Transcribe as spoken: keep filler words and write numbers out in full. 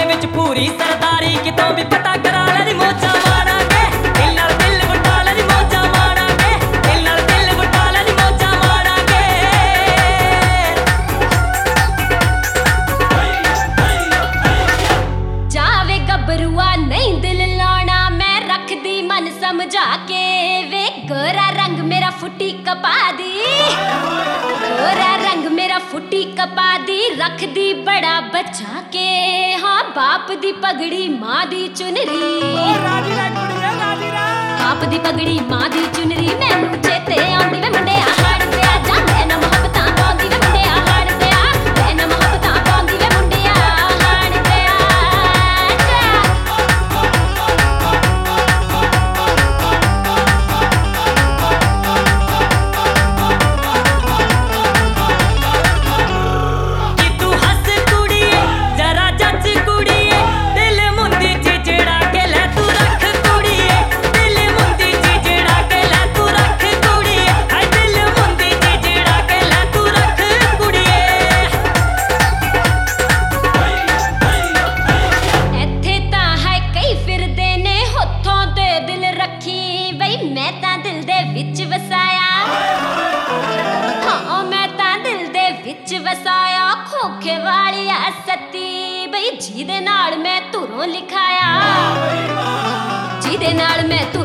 ਵਿੱਚ ਪੂਰੀ ਸਰਦਾਰੀ ਕਿਤੋਂ ਵੀ ਪਤਾ ਕਰਾ ਲੈ ਨੀ ਮੋਜਾ ਮਾਰਾਂਗੇ ਦਿਲ ਨਾਲ ਦਿਲ ਵਟਾ ਲੈ ਨੀ ਮੋਜਾ ਮਾਰਾਂਗੇ ਦਿਲ ਨਾਲ ਦਿਲ ਵਟਾ ਲੈ ਨੀ ਮੋਜਾ ਮਾਰਾਂਗੇ ਜਾਵੇ ਗੱਭਰੂਆ ਨਹੀਂ ਦਿਲ ਲਾਉਣਾ ਮੈਂ ਰੱਖਦੀ ਮਨ ਸਮਝਾ ਕੇ ਵੇ ਗੋਰਾ ਰੰਗ ਮੇਰਾ ਫੁੱਟੀ ਕਪਾ ਦੀ ਗੋਰਾ ਰੰਗ ਮੇਰਾ ਫੁੱਟੀ ਕਪਾ ਦੀ ਰੱਖਦੀ ਬੜਾ ਬਚਾ ਕੇ ਹਾਂ ਬਾਪ ਦੀ ਪਗੜੀ ਮਾਂ ਦੀ ਚੁਨਰੀ ਬਾਪ ਦੀ ਪਗੜੀ ਮਾਂ ਦੀ ਚੁਨਰੀ ਮੈਨੂੰ ਚੇਤੇ ਆਉਂਦੀ ਵੇ ਮੁੰਡਿਆ ਹੜ ਪਿਆ ਜਾਂਦੇ ਨਾ ਮੁਹੱਬਤਾਂ ਪਾਉਂਦੀ ਵੇ ਮੁੰਡਿਆ ਹੜ ਪਿਆ ਵੇ ਨਾ ਮੁਹੱਬਤਾਂ ਪਾਉਂਦੀ ਵੇ ਮੁੰਡਿਆ ਹੜ ਪਿਆ ਵਿੱਚ ਵਸਾਇਆ ਹਾਂ ਮੈਂ ਤਾਂ ਦਿਲ ਦੇ ਵਿੱਚ ਵਸਾਇਆ ਖੋਖੇ ਵਾਲੀਆ ਸੱਤੀ ਬਈ ਜਿਹਦੇ ਨਾਲ ਮੈਂ ਧੁਰੋਂ ਲਿਖਾਇਆ ਜਿਹਦੇ ਨਾਲ ਮੈਂ